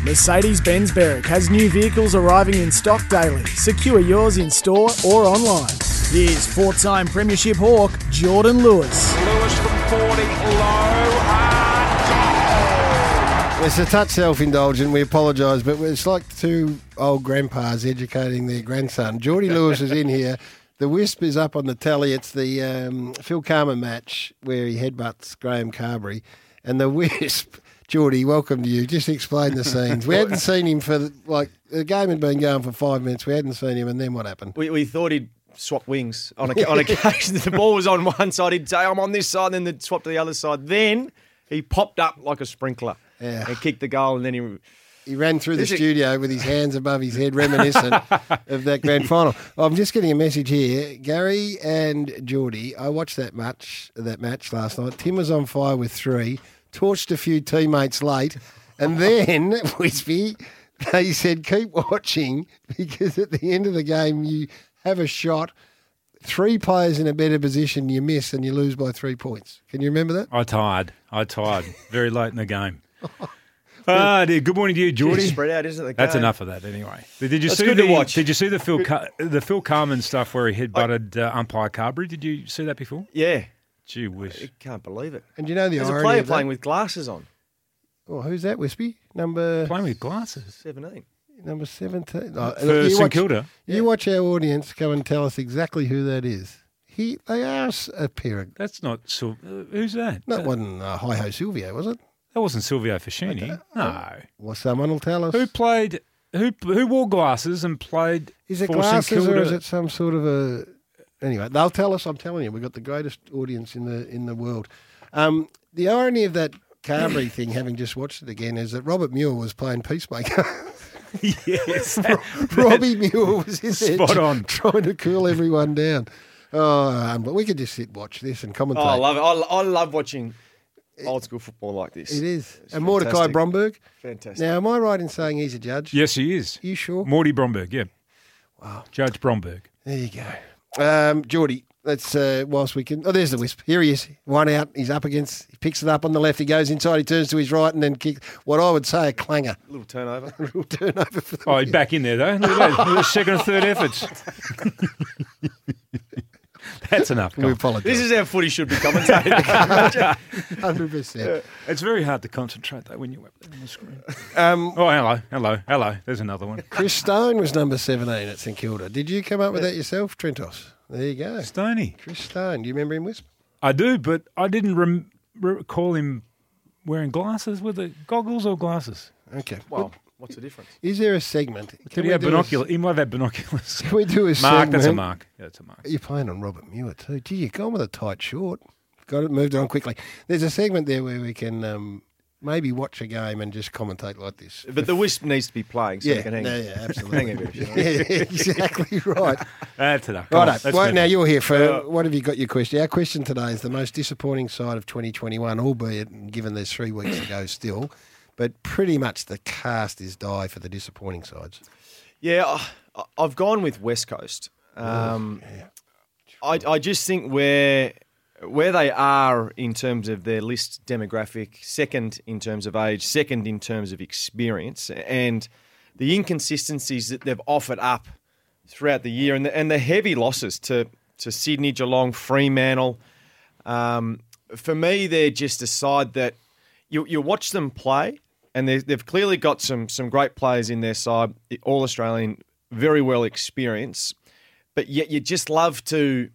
Mercedes-Benz Berwick has new vehicles arriving in stock daily. Secure yours in store or online. Here's four-time Premiership Hawk, Jordan Lewis. Lewis from 40, low, and It's a touch self-indulgent, we apologise, but it's like two old grandpas educating their grandson. Geordie Lewis is in here. The Wisp is up on the tally. It's the Phil Carman match where he headbutts Graham Carberry. And the Wisp, Geordie, welcome to you. Just explain the scenes. We hadn't seen him for, the game had been going for 5 minutes. We hadn't seen him, and then what happened? We thought he'd swap wings on occasion. The ball was on one side, he'd say, I'm on this side, and then they'd swap to the other side. Then he popped up like a sprinkler and kicked the goal, and then he ran through the studio with his hands above his head, reminiscent of that grand final. I'm just getting a message here. Gary and Geordie, I watched that match last night. Tim was on fire with 3, torched a few teammates late, and then, Wispy, they said, keep watching, because at the end of the game, you have a shot, 3 players in a better position, you miss, and you lose by 3 points. Can you remember that? I tired very late in the game. Good morning to you, Geordie. spread out, isn't it? That's enough of that anyway. Did you see the Phil Carman stuff where he headbutted umpire Carberry? Did you see that before? Yeah. Gee whiz. I can't believe it. And you know the There's irony a player of that? playing with glasses on. Oh, who's that, Wispy? Playing with glasses. 17. Number 17. For St Kilda. You watch our audience come and tell us exactly who that is. They are a pair of... That's not... who's that? That wasn't Hi-Ho Silvio, was it? That wasn't Silvio Fascini. No. Well, someone will tell us. Who played... Who wore glasses and played Is it for St glasses Kilda? or is it some sort of a... Anyway, they'll tell us. I'm telling you, we've got the greatest audience in the world. The irony of that Carberry thing, having just watched it again, is that Robert Muir was playing peacemaker. Yes. Robbie Muir was in there Spot on. trying to cool everyone down. But we could just sit watch this and commentate. Oh, I love it. I love watching old school football like this. It is. It's and Mordecai fantastic. Bromberg. Fantastic. Now, am I right in saying he's a judge? Yes, he is. You sure? Morty Bromberg, yeah. Wow. Judge Bromberg. There you go. Geordie, let's, whilst we can... Oh, there's the Wisp. Here he is. One out. He's up against... He picks it up on the left. He goes inside. He turns to his right and then kicks what I would say a clanger. A little turnover. A little turnover for the Oh, he's back in there, though. Look at that. Look at the second and third efforts. That's enough. We apologise. This is how footy should be commentated. 100%. It's very hard to concentrate, though, when you're up there on the screen. Hello. There's another one. Chris Stone was number 17 at St Kilda. Did you come up with that yourself, Trentos? There you go. Stoney. Chris Stone. Do you remember him, Wisp? I do, but I didn't recall him wearing glasses. Were the goggles or glasses? Okay. Well, what's the difference? Is there a segment? Did he have binoculars? He might have had binoculars. Can we do a Mark, segment? that's a mark. Yeah, that's a mark. You're playing on Robert Muir too. Gee, you've gone with a tight short. Got it, moved on quickly. There's a segment there where we can maybe watch a game and just commentate like this. But the Wisp needs to be playing so we can hang absolutely. hang a bit. Yeah, exactly right. That's enough. Right. Well, now you're here for what have you got your question? Our question today is the most disappointing side of 2021, albeit given there's 3 weeks to go still, but pretty much the cast is die for the disappointing sides. Yeah, I've gone with West Coast. I just think where they are in terms of their list demographic, second in terms of age, second in terms of experience, and the inconsistencies that they've offered up throughout the year, and the heavy losses to Sydney, Geelong, Fremantle. For me, they're just a side that you watch them play, and they've clearly got some great players in their side, all Australian, very well experienced, but yet you just love to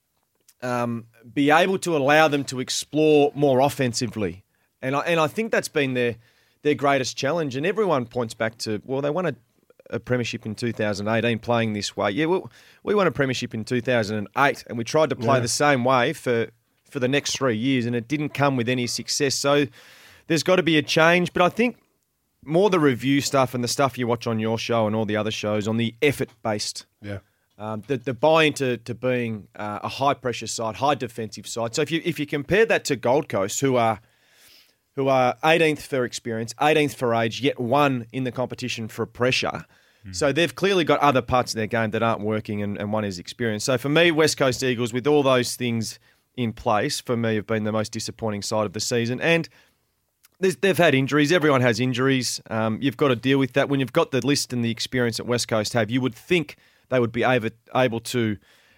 be able to allow them to explore more offensively. And I think that's been their greatest challenge. And everyone points back to, well, they won a premiership in 2018 playing this way. Yeah, we won a premiership in 2008 and we tried to play the same way for the next 3 years and it didn't come with any success. So there's got to be a change. But I think more the review stuff and the stuff you watch on your show and all the other shows on the effort-based. Yeah. The buy-in to being a high-pressure side, high defensive side. So if you compare that to Gold Coast, who are 18th for experience, 18th for age, yet one in the competition for pressure. So they've clearly got other parts of their game that aren't working, and one is experience. So for me, West Coast Eagles, with all those things in place, for me, have been the most disappointing side of the season. And they've had injuries. Everyone has injuries. You've got to deal with that. When you've got the list and the experience that West Coast have, you would think they would be able to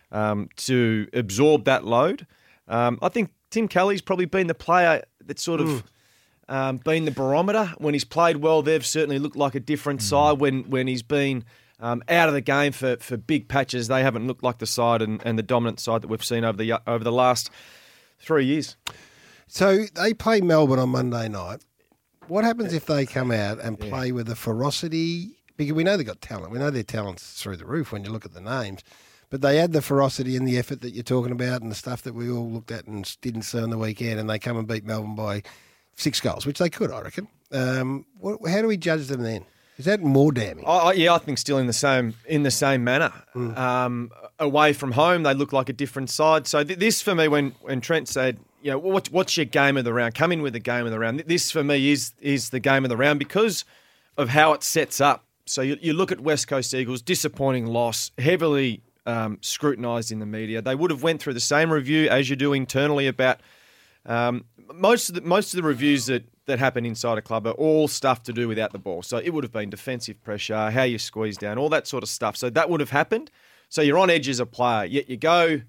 absorb that load. I think Tim Kelly's probably been the player that's sort of been the barometer. When he's played well, they've certainly looked like a different side. When he's been out of the game for big patches, they haven't looked like the side and the dominant side that we've seen over the last 3 years. So they play Melbourne on Monday night. What happens if they come out and play with the ferocity? Because we know they've got talent. We know their talent's through the roof when you look at the names. But they add the ferocity and the effort that you're talking about and the stuff that we all looked at and didn't see on the weekend, and they come and beat Melbourne by 6 goals, which they could, I reckon. How do we judge them then? Is that more damning? I think still in the same manner. Away from home, they look like a different side. So this for me, when Trent said, what's your game of the round? Come in with the game of the round. This for me is the game of the round because of how it sets up. So you look at West Coast Eagles, disappointing loss, heavily scrutinised in the media. They would have went through the same review as you do internally about most of the reviews that happen inside a club are all stuff to do without the ball. So it would have been defensive pressure, how you squeeze down, all that sort of stuff. So that would have happened. So you're on edge as a player. Yet you go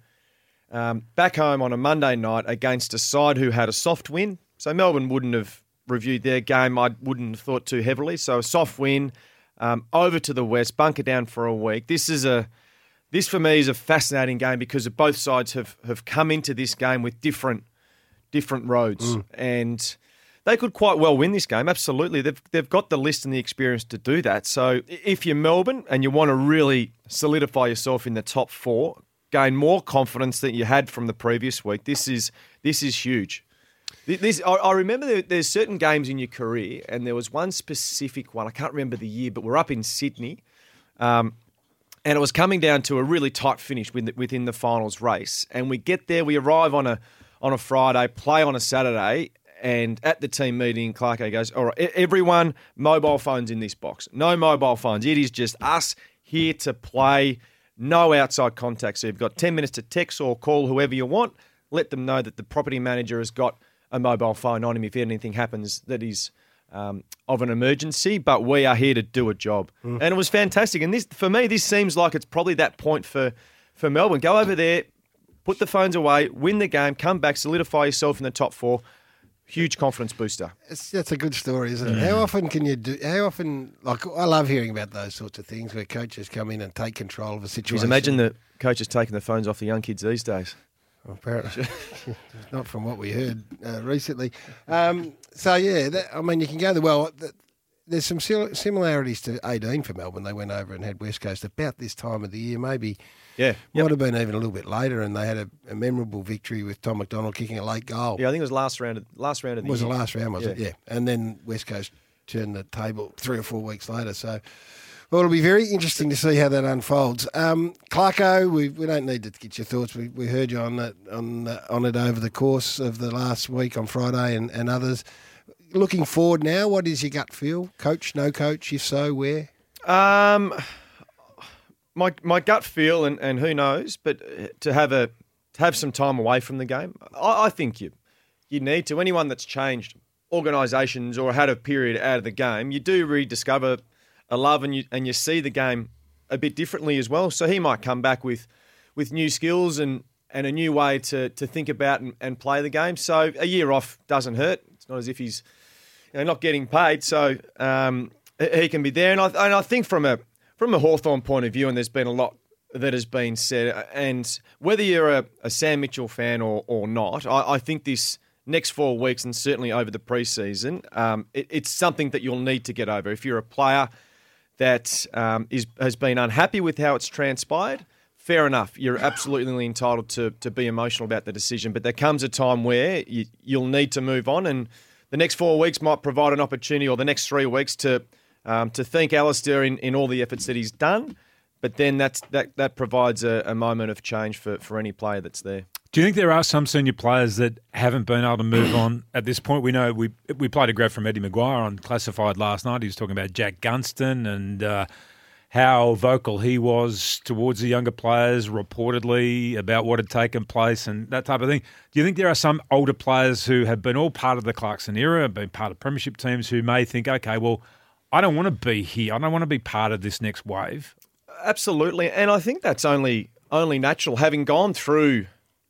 back home on a Monday night against a side who had a soft win. So Melbourne wouldn't have reviewed their game. I wouldn't have thought too heavily. So a soft win, over to the West, bunker down for a week. This for me is a fascinating game because both sides have come into this game with different roads, and they could quite well win this game. Absolutely, they've got the list and the experience to do that. So if you're Melbourne and you want to really solidify yourself in the top 4, gain more confidence that you had from the previous week, this is huge. I remember there's certain games in your career, and there was one specific one. I can't remember the year, but we're up in Sydney. And it was coming down to a really tight finish within the finals race. And we get there, we arrive on a Friday, play on a Saturday, and at the team meeting, Clarko goes, all right, everyone, mobile phones in this box. No mobile phones. It is just us here to play, no outside contact. So you've got 10 minutes to text or call whoever you want. Let them know that the property manager has got a mobile phone on him if anything happens that is of an emergency, but we are here to do a job. And it was fantastic. And this, for me, this seems like it's probably that point for Melbourne. Go over there, put the phones away, win the game, come back, solidify yourself in the top 4. Huge confidence booster. That's a good story, isn't it? How often can you do? Like, I love hearing about those sorts of things where coaches come in and take control of a situation. Just imagine the coaches taking the phones off the young kids these days. Well, apparently, not from what we heard recently. So yeah, you can go there's some similarities to 18 for Melbourne. They went over and had West Coast about this time of the year, maybe. Yeah, might have been even a little bit later, and they had a memorable victory with Tom McDonald kicking a late goal. Yeah, I think it was last round of the year. It was the last round, was it? Yeah, and then West Coast turned the table 3 or 4 weeks later. So. Well, it'll be very interesting to see how that unfolds. Clarko, we don't need to get your thoughts. We heard you on it over the course of the last week on Friday and others. Looking forward now, what is your gut feel? Coach, no coach? If so, where? My gut feel, and who knows, but to have some time away from the game, I think you need to. Anyone that's changed organisations or had a period out of the game, you do rediscover a love, and you see the game a bit differently as well. So he might come back with new skills and a new way to think about and play the game. So a year off doesn't hurt. It's not as if he's not getting paid. So he can be there. And I think from a Hawthorn point of view, and there's been a lot that has been said, and whether you're a Sam Mitchell fan or not, I think this next 4 weeks and certainly over the pre-season, it's something that you'll need to get over. If you're a player that has been unhappy with how it's transpired, fair enough. You're absolutely entitled to be emotional about the decision. But there comes a time where you'll need to move on, and the next 4 weeks might provide an opportunity, or the next 3 weeks, to thank Alistair in all the efforts that he's done. But then that provides a moment of change for any player that's there. Do you think there are some senior players that haven't been able to move on at this point? We know we played a grab from Eddie Maguire on Classified last night. He was talking about Jack Gunston and how vocal he was towards the younger players, reportedly, about what had taken place and that type of thing. Do you think there are some older players who have been all part of the Clarkson era, been part of premiership teams, who may think, okay, well, I don't want to be here. I don't want to be part of this next wave? Absolutely. And I think that's only natural. Having gone through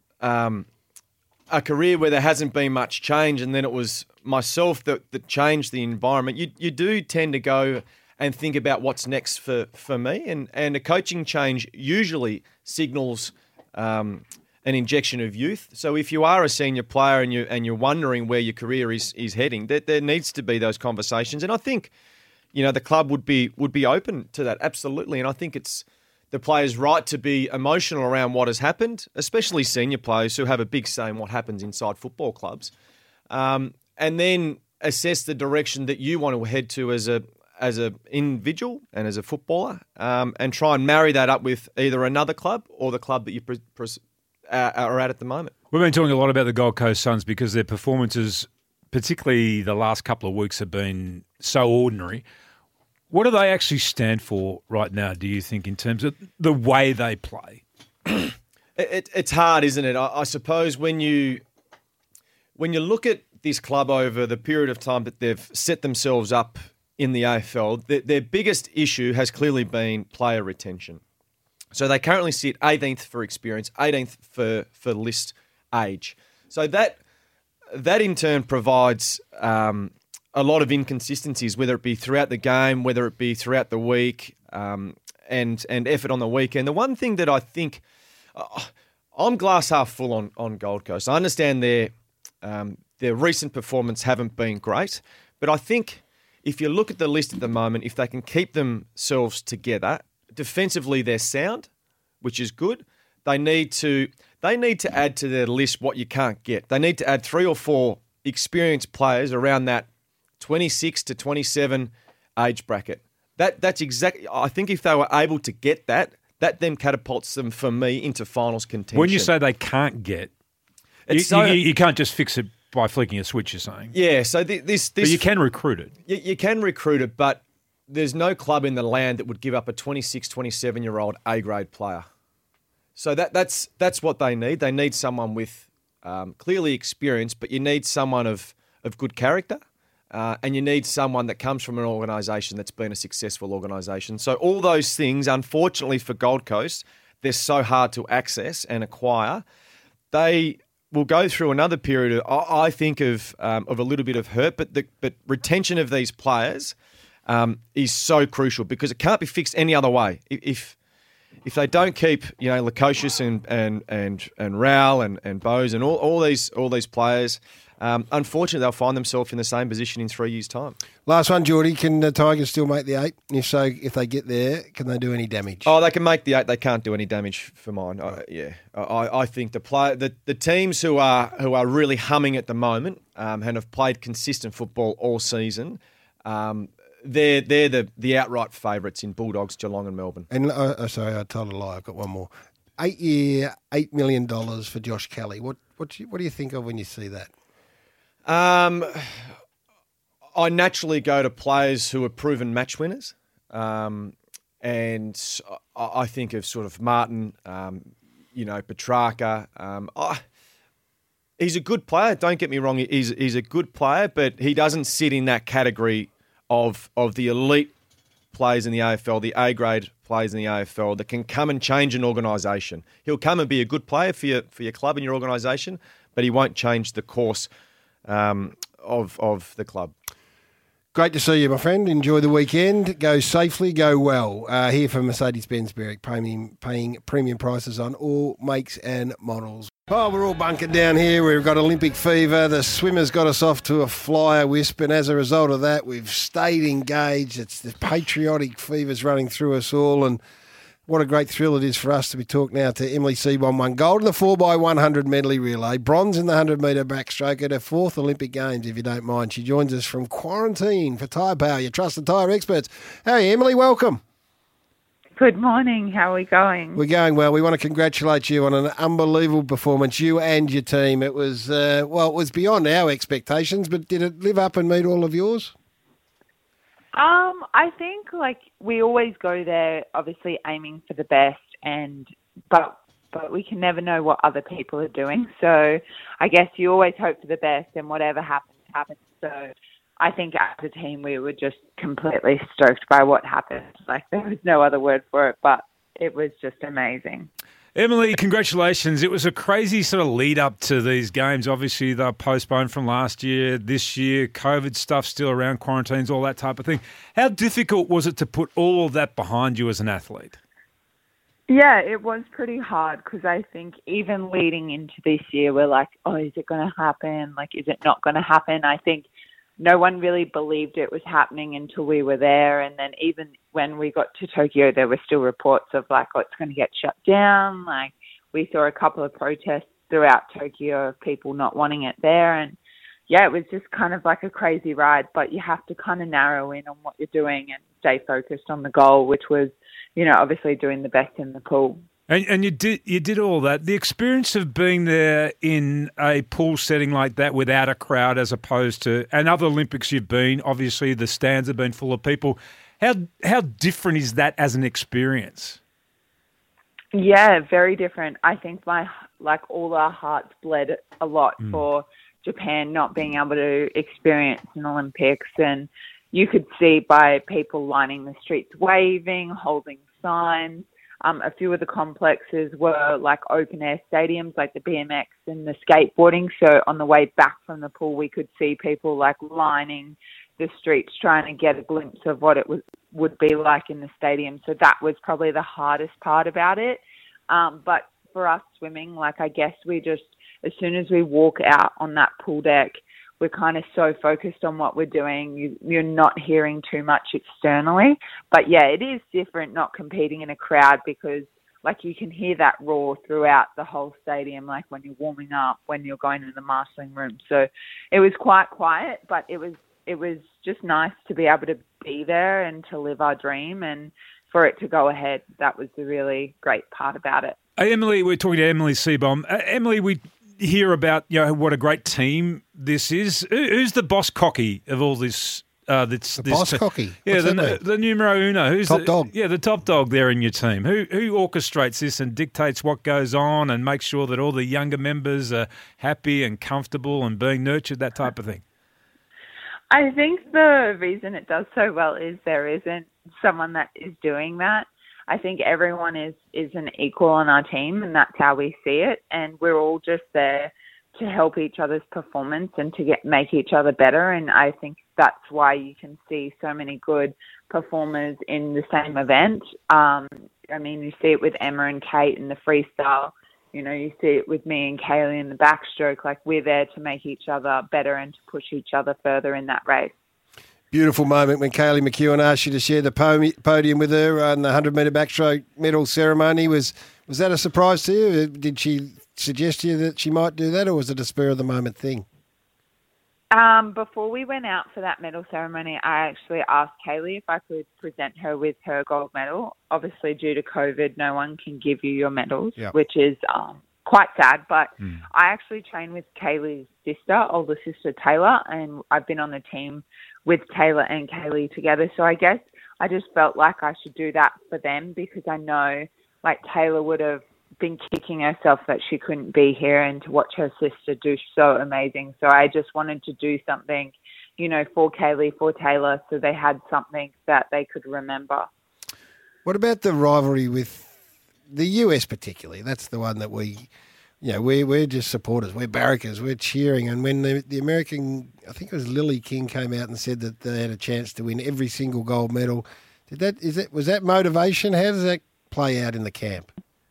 a career where there hasn't been much change, and then it was myself that changed the environment, you do tend to go and think about what's next for me. And a coaching change usually signals an injection of youth. So if you are a senior player and you're wondering where your career is heading, there needs to be those conversations. And I think, the club would be open to that, absolutely. And I think it's the players' right to be emotional around what has happened, especially senior players who have a big say in what happens inside football clubs, and then assess the direction that you want to head to as a individual and as a footballer, and try and marry that up with either another club or the club that you are at the moment. We've been talking a lot about the Gold Coast Suns because their performances, particularly the last couple of weeks, have been so ordinary. What do they actually stand for right now, do you think, in terms of the way they play? It's hard, isn't it? I suppose when you look at this club over the period of time that they've set themselves up in the AFL, their biggest issue has clearly been player retention. So they currently sit 18th for experience, 18th for list age. So that in turn provides a lot of inconsistencies, whether it be throughout the game, whether it be throughout the week, and effort on the weekend. The one thing that I think I'm glass half full on Gold Coast. I understand their recent performance haven't been great, but I think if you look at the list at the moment, if they can keep themselves together, defensively they're sound, which is good. They need to add to their list what you can't get. They need to add 3 or 4 experienced players around that 26 to 27 age bracket. That's exactly. I think if they were able to get that then catapults them for me into finals contention. When you say they can't get, you can't just fix it by flicking a switch. You're saying, yeah. So this, but you can recruit it. You can recruit it, but there's no club in the land that would give up a 26, 27-year-old A-grade player. So that's what they need. They need someone with clearly experience, but you need someone of good character. And you need someone that comes from an organisation that's been a successful organisation. So all those things, unfortunately for Gold Coast, they're so hard to access and acquire. They will go through another period, I think, of a little bit of hurt, but retention of these players is so crucial because it can't be fixed any other way. If they don't keep, Lukosius and Raul and Bose and all these players, unfortunately, they'll find themselves in the same position in 3 years' time. Last one, Geordie. Can the Tigers still make the 8? And if so, if they get there, can they do any damage? Oh, they can make the 8. They can't do any damage for mine. I think the teams who are really humming at the moment and have played consistent football all season, they're the outright favourites in Bulldogs, Geelong, and Melbourne. And sorry, I told a lie. I've got one more. 8-year, $8 million for Josh Kelly. What do you think of when you see that? I naturally go to players who are proven match winners, and I think of sort of Martin, Petrarca. He's a good player. Don't get me wrong. He's a good player, but he doesn't sit in that category of the elite players in the AFL, the A-grade players in the AFL that can come and change an organisation. He'll come and be a good player for your club and your organisation, but he won't change the course of the club. Great to see you, my friend. Enjoy the weekend. Go safely, go well. Here from Mercedes-Benz Berwick, paying premium prices on all makes and models. Oh, we're all bunkered down here. We've got Olympic fever. The swimmers got us off to a flyer wisp, and as a result of that, we've stayed engaged. It's the patriotic fever's running through us all, and what a great thrill it is for us to be talking now to Emily Seebohm. Won gold in the 4x100 medley relay, bronze in the 100-metre backstroke at her 4th Olympic Games, if you don't mind. She joins us from quarantine for Tyre Power, your trusted tyre experts. How are you, Emily? Welcome. Good morning. How are we going? We're going well. We want to congratulate you on an unbelievable performance, you and your team. It was, it was beyond our expectations, but did it live up and meet all of yours? I think we always go there, obviously aiming for the best, but we can never know what other people are doing. So I guess you always hope for the best, and whatever happens, happens. So I think as a team we were just completely stoked by what happened. There was no other word for it, but it was just amazing. Emily, congratulations. It was a crazy sort of lead up to these games. Obviously, they're postponed from last year, this year, COVID stuff still around, quarantines, all that type of thing. How difficult was it to put all of that behind you as an athlete? Yeah, it was pretty hard because I think even leading into this year, we're like, oh, is it going to happen? Is it not going to happen? I think no one really believed it was happening until we were there. And then even when we got to Tokyo, there were still reports of oh, it's going to get shut down. We saw a couple of protests throughout Tokyo of people not wanting it there. And yeah, it was just kind of like a crazy ride, but you have to kind of narrow in on what you're doing and stay focused on the goal, which was, obviously doing the best in the pool. And you did all that. The experience of being there in a pool setting like that without a crowd, as opposed to and other Olympics you've been, obviously the stands have been full of people. How different is that as an experience? Yeah, very different. I think all our hearts bled a lot for Japan not being able to experience an Olympics, and you could see by people lining the streets, waving, holding signs. A few of the complexes were open-air stadiums, like the BMX and the skateboarding. So on the way back from the pool, we could see people lining the streets trying to get a glimpse of what it would be like in the stadium. So that was probably the hardest part about it. But for us swimming, I guess we just, as soon as we walk out on that pool deck, we're kind of so focused on what we're doing. You're not hearing too much externally. But yeah, it is different not competing in a crowd because you can hear that roar throughout the whole stadium, when you're warming up, when you're going to the marshalling room. So it was quite quiet, but it was just nice to be able to be there and to live our dream and for it to go ahead. That was the really great part about it. Emily, we're talking to Emily Seebohm. Emily, we hear about what a great team this is. Who's the boss cocky of all this? Boss cocky? Yeah, the numero uno. Who's top dog? Yeah, the top dog there in your team. Who orchestrates this and dictates what goes on and makes sure that all the younger members are happy and comfortable and being nurtured, that type of thing? I think the reason it does so well is there isn't someone that is doing that. I think everyone is an equal on our team, and that's how we see it. And we're all just there to help each other's performance and to make each other better. And I think that's why you can see so many good performers in the same event. You see it with Emma and Kate in the freestyle. You see it with me and Kaylee in the backstroke. We're there to make each other better and to push each other further in that race. Beautiful moment when Kaylee McEwen asked you to share the podium with her on the 100-metre backstroke medal ceremony. Was that a surprise to you? Did she suggest to you that she might do that, or was it a spur-of-the-moment thing? Before we went out for that medal ceremony, I actually asked Kaylee if I could present her with her gold medal. Obviously, due to COVID, no one can give you your medals, which is quite sad. But I actually trained with Kaylee's sister, older sister Taylor, and I've been on the team with Taylor and Kaylee together. So I guess I just felt like I should do that for them because I know Taylor would have been kicking herself that she couldn't be here, and to watch her sister do so amazing. So I just wanted to do something, for Kaylee, for Taylor, so they had something that they could remember. What about the rivalry with the US particularly? That's the one that we're just supporters. We're barrackers. We're cheering. And when the American, I think it was Lily King, came out and said that they had a chance to win every single gold medal, was that motivation? How does that play out in the camp?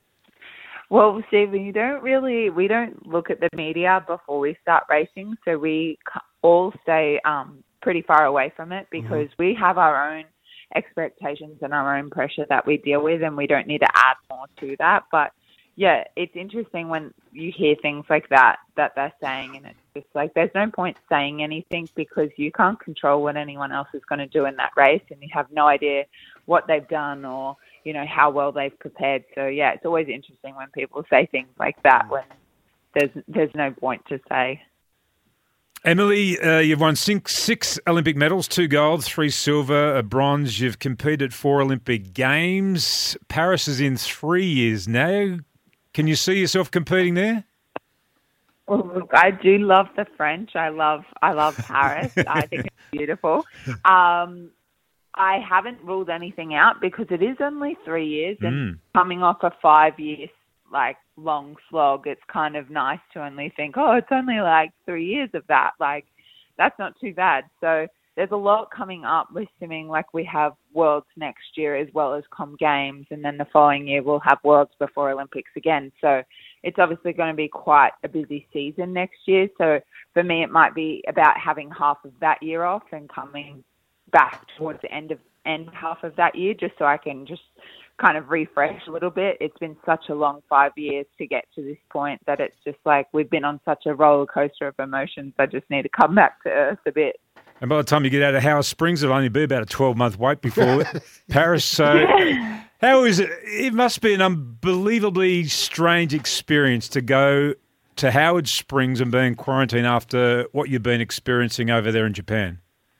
Well, Stephen, we don't look at the media before we start racing, so we all stay pretty far away from it because we have our own expectations and our own pressure that we deal with, and we don't need to add more to that. But yeah, it's interesting when you hear things like that they're saying, and it's just there's no point saying anything because you can't control what anyone else is going to do in that race, and you have no idea what they've done or how well they've prepared. So yeah, it's always interesting when people say things like that when there's no point to say. Emily, you've won six Olympic medals, 2 golds, 3 silver, a bronze. You've competed at 4 Olympic Games. Paris is in 3 years now. Can you see yourself competing there? Well, look, I do love the French. I love Paris. I think it's beautiful. I haven't ruled anything out because it is only 3 years, and coming off a 5-year long slog, it's kind of nice to only think, oh, it's only 3 years of that. That's not too bad. So there's a lot coming up with swimming. We have Worlds next year as well as Com Games, and then the following year we'll have Worlds before Olympics again. So it's obviously going to be quite a busy season next year. So for me, it might be about having half of that year off and coming back towards the end half of that year, just so I can just kind of refresh a little bit. It's been such a long 5 years to get to this point that it's just we've been on such a roller coaster of emotions. I just need to come back to earth a bit. And by the time you get out of Howard Springs, it'll only be about a 12-month wait before Paris. So how is it? It must be an unbelievably strange experience to go to Howard Springs and be in quarantine after what you've been experiencing over there in Japan.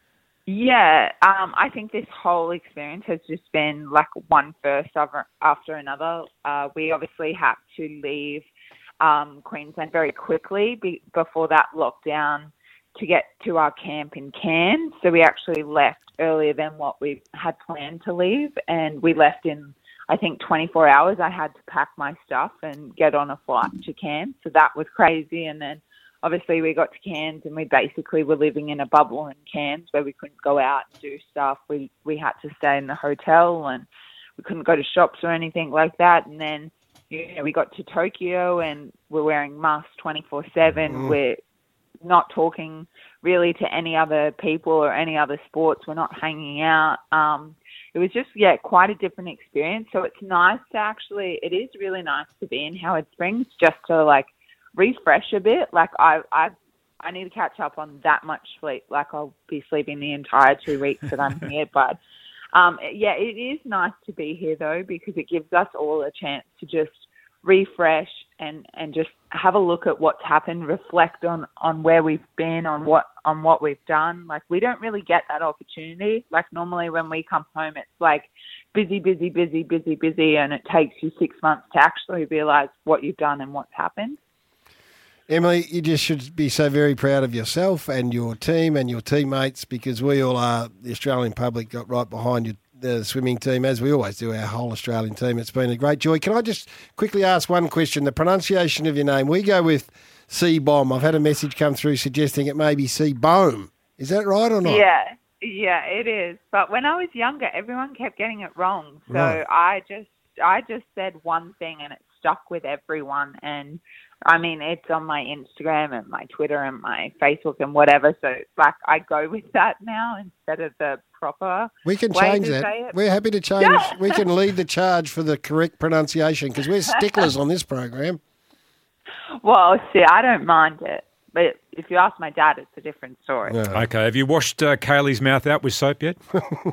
Yeah, I think this whole experience has just been one first after another. We obviously had to leave Queensland very quickly before that lockdown to get to our camp in Cairns. So we actually left earlier than what we had planned to leave, and we left in, I think, 24 hours. I had to pack my stuff and get on a flight to Cairns, so that was crazy. And then obviously we got to Cairns and we basically were living in a bubble in Cairns where we couldn't go out and do stuff. We had to stay in the hotel and we couldn't go to shops or anything like that. And then, we got to Tokyo and we're wearing masks 24/7. We're not talking really to any other people or any other sports. We're not hanging out. It was just, quite a different experience. So it's nice to it is really nice to be in Howard Springs just to refresh a bit. I need to catch up on that much sleep. I'll be sleeping the entire 2 weeks that I'm here. But it is nice to be here though, because it gives us all a chance to just refresh and just have a look at what's happened, reflect on where we've been, on what we've done. We don't really get that opportunity. Normally when we come home, it's busy, and it takes you 6 months to actually realise what you've done and what's happened. Emily, you just should be so very proud of yourself and your team and your teammates, because we all are, the Australian public got right behind you, the swimming team, as we always do, our whole Australian team. It's been a great joy. Can I just quickly ask one question? The pronunciation of your name, we go with C-Bomb. I've had a message come through suggesting it may be C-Bohm. Is that right or not? Yeah, it is. But when I was younger, everyone kept getting it wrong. So right. I just said one thing and it stuck with everyone. And it's on my Instagram and my Twitter and my Facebook and whatever. So I go with that now instead of the proper. We can change that. We're happy to change. Yeah. We can lead the charge for the correct pronunciation because we're sticklers on this program. Well, see, I don't mind it. But if you ask my dad, it's a different story. No. Okay. Have you washed Kaylee's mouth out with soap yet?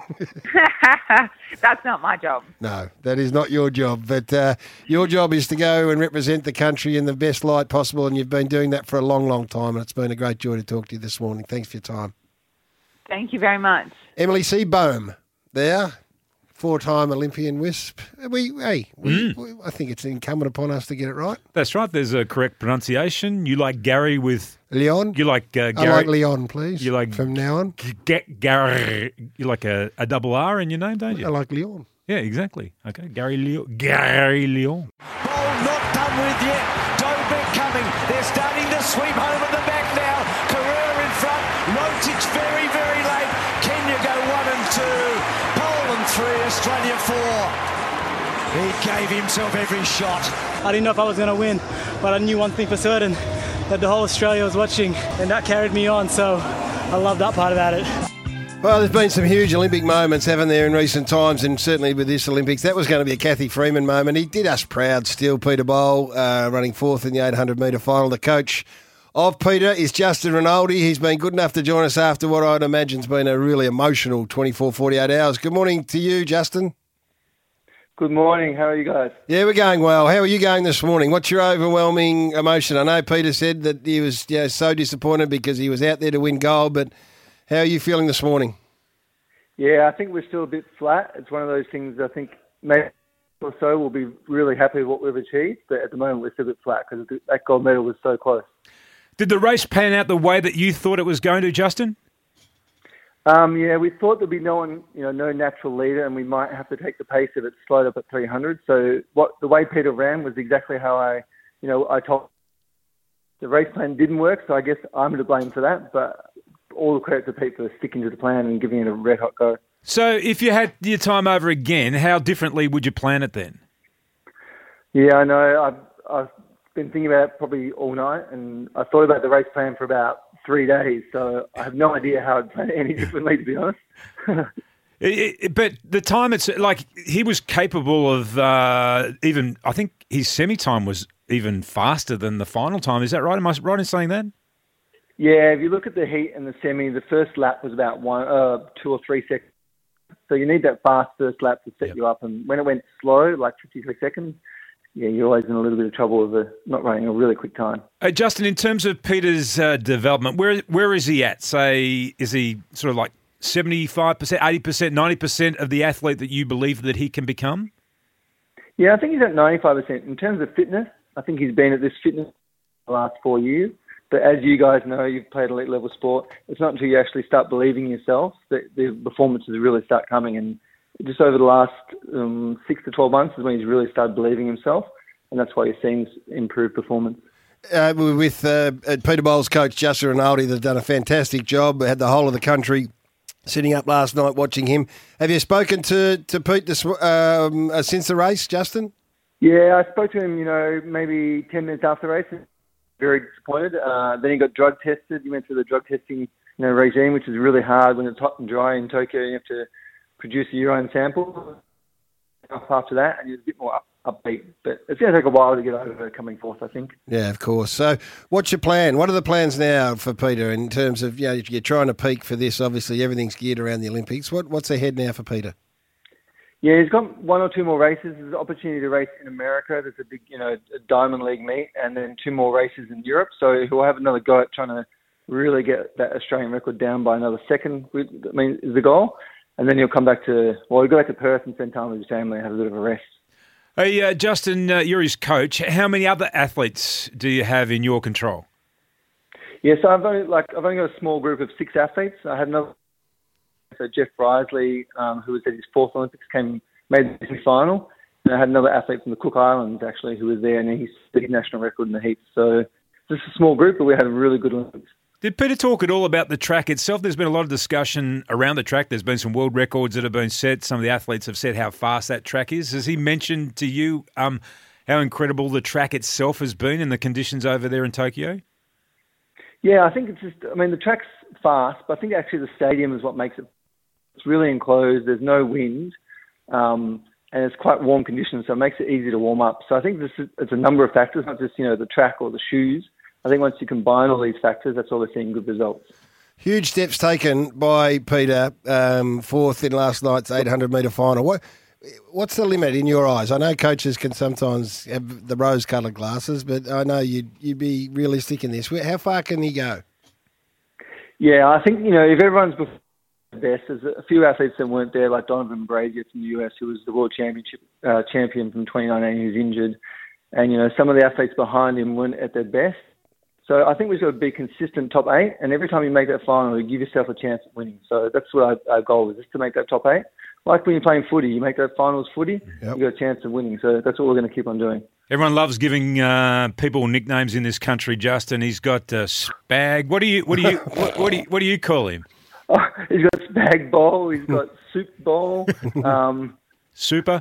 That's not my job. No, that is not your job. But your job is to go and represent the country in the best light possible, and you've been doing that for a long, long time, and it's been a great joy to talk to you this morning. Thanks for your time. Thank you very much. Emily C-Bohm there, 4-time Olympian Wisp. I think it's incumbent upon us to get it right. That's right. There's a correct pronunciation. You like Gary with Leon? You like Gary? I like Leon, please. You like from now on? Gary. You like a double R in your name, don't you? I like Leon. Yeah, exactly. Okay, Gary Leon. Gary Leon. Ball not done with yet. Dobek coming. They're starting to sweep home at the back now. Carrera in front. Rotich very, very late. Kenya go 1 and 2. Poland 3, Australia 4. He gave himself every shot. I didn't know if I was going to win, but I knew one thing for certain, that the whole Australia was watching, and that carried me on, so I love that part about it. Well, there's been some huge Olympic moments, haven't there, in recent times, and certainly with this Olympics. That was going to be a Kathy Freeman moment. He did us proud still, Peter Bowl, running fourth in the 800-metre final. The coach of Peter is Justin Rinaldi. He's been good enough to join us after what I'd imagine has been a really emotional 24, 48 hours. Good morning to you, Justin. Good morning. How are you guys? Yeah, we're going well. How are you going this morning? What's your overwhelming emotion? I know Peter said that he was so disappointed because he was out there to win gold, but how are you feeling this morning? Yeah, I think we're still a bit flat. It's one of those things I think maybe or so we'll be really happy with what we've achieved, but at the moment we're still a bit flat because that gold medal was so close. Did the race pan out the way that you thought it was going to, Justin? Yeah, we thought there'd be no natural leader, and we might have to take the pace if it's slowed up at 300. So the way Peter ran was exactly how I told. The race plan didn't work, so I guess I'm to blame for that. But all the credit to Pete for sticking to the plan and giving it a red hot go. So if you had your time over again, how differently would you plan it then? Yeah, I know. I've been thinking about it probably all night, and I thought about the race plan for about 3 days, so I have no idea how I'd plan it any differently, to be honest. But the time, it's like he was capable of even, I think his semi-time was even faster than the final time. Is that right? Am I right in saying that? Yeah, if you look at the heat and the semi, the first lap was about 2 or 3 seconds. So you need that fast first lap to set you up. And when it went slow, like 53 seconds, yeah, you're always in a little bit of trouble with not running a really quick time. Justin, in terms of Peter's development, where is he at? Say, is he sort of like 75%, 80%, 90% of the athlete that you believe that he can become? Yeah, I think he's at 95%. In terms of fitness, I think he's been at this fitness for the last 4 years. But as you guys know, you've played elite level sport, it's not until you actually start believing in yourself that the performances really start coming. And just over the last 6 to 12 months is when he's really started believing himself, and that's why you're seeing improved performance. With Peter Bowles' coach, Justin Rinaldi, they've done a fantastic job. Had the whole of the country sitting up last night watching him. Have you spoken to Pete since the race, Justin? Yeah, I spoke to him, maybe 10 minutes after the race. Very disappointed. Then he got drug tested. He went through the drug testing regime, which is really hard when it's hot and dry in Tokyo. You have to produce a urine sample. After that, and he was a bit more upbeat. But it's going to take a while to get over coming forth, I think. Yeah, of course. So what's your plan? What are the plans now for Peter in terms of, if you're trying to peak for this, obviously everything's geared around the Olympics. What's ahead now for Peter? Yeah, he's got 1 or 2 more races. There's an opportunity to race in America. There's a big, a Diamond League meet, and then 2 more races in Europe. So he'll have another go at trying to really get that Australian record down by another second, is the goal. And then he'll come back he'll go back to Perth and spend time with his family and have a bit of a rest. Hey, Justin, you're his coach. How many other athletes do you have in your control? Yeah, so I've only got a small group of 6 athletes. I have another. So Jeff Brisley, who was at his 4th Olympics, made the semi-final. And I had another athlete from the Cook Islands, actually, who was there, and he set his national record in the heats. So just a small group, but we had a really good Olympics. Did Peter talk at all about the track itself? There's been a lot of discussion around the track. There's been some world records that have been set. Some of the athletes have said how fast that track is. Has he mentioned to you how incredible the track itself has been and the conditions over there in Tokyo? Yeah, I think the track's fast, but I think actually the stadium is what makes it. It's really enclosed. There's no wind, and it's quite warm conditions, so it makes it easy to warm up. So I think it's a number of factors, not just the track or the shoes. I think once you combine all these factors, that's all we're seeing good results. Huge steps taken by Peter, 4th in last night's 800-metre final. What's the limit in your eyes? I know coaches can sometimes have the rose-coloured glasses, but I know you'd be realistic in this. How far can he go? Yeah, I think, if everyone's before the best, there's a few athletes that weren't there, like Donovan Brazier from the US, who was the world championship champion from 2019, who's injured. And, some of the athletes behind him weren't at their best. So I think we've got to be consistent top 8, and every time you make that final, you give yourself a chance at winning. So that's what our goal is, just to make that top 8. Like when you're playing footy, you make that finals footy, You've got a chance of winning. So that's what we're going to keep on doing. Everyone loves giving people nicknames in this country. Justin, he's got Spag. What do you call him? Oh, he's got Spag Ball. He's got Soup Ball. Super?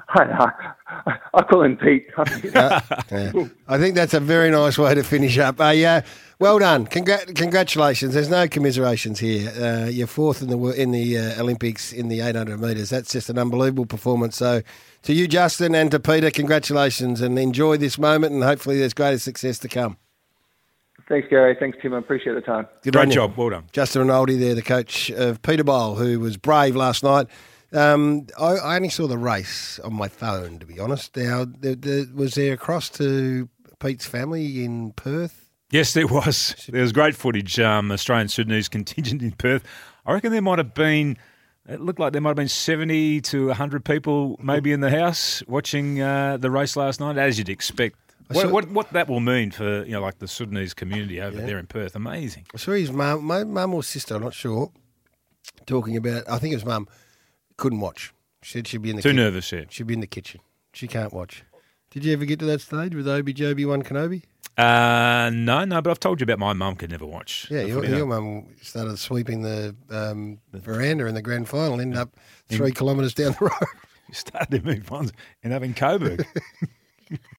I call him Pete. Yeah. I think that's a very nice way to finish up. Well done. Congratulations. There's no commiserations here. You're 4th in the Olympics in the 800 metres. That's just an unbelievable performance. So to you, Justin, and to Peter, congratulations, and enjoy this moment, and hopefully there's greater success to come. Thanks, Gary. Thanks, Tim. I appreciate the time. Great job. Well done. Justin Rinaldi there, the coach of Peter Bowl, who was brave last night. I only saw the race on my phone, to be honest. Now, was there a cross to Pete's family in Perth? Yes, there was. There was great footage. Australian Sudanese contingent in Perth. I reckon there might have been. It looked like there might have been 70 to 100 people maybe in the house watching the race last night, as you'd expect. What that will mean for like the Sudanese community over there in Perth? Amazing. I saw his mum, my mum or sister, I'm not sure, talking about. I think it was mum couldn't watch. She said she'd be in the kitchen. Nervous. Yeah, she'd be in the kitchen. She can't watch. Did you ever get to that stage with Obi-Wan Kenobi? No, but I've told you about my mum could never watch. Yeah, your mum started sweeping the veranda in the grand final, ended up 3 kilometres down the road. You started to move on and up in Coburg.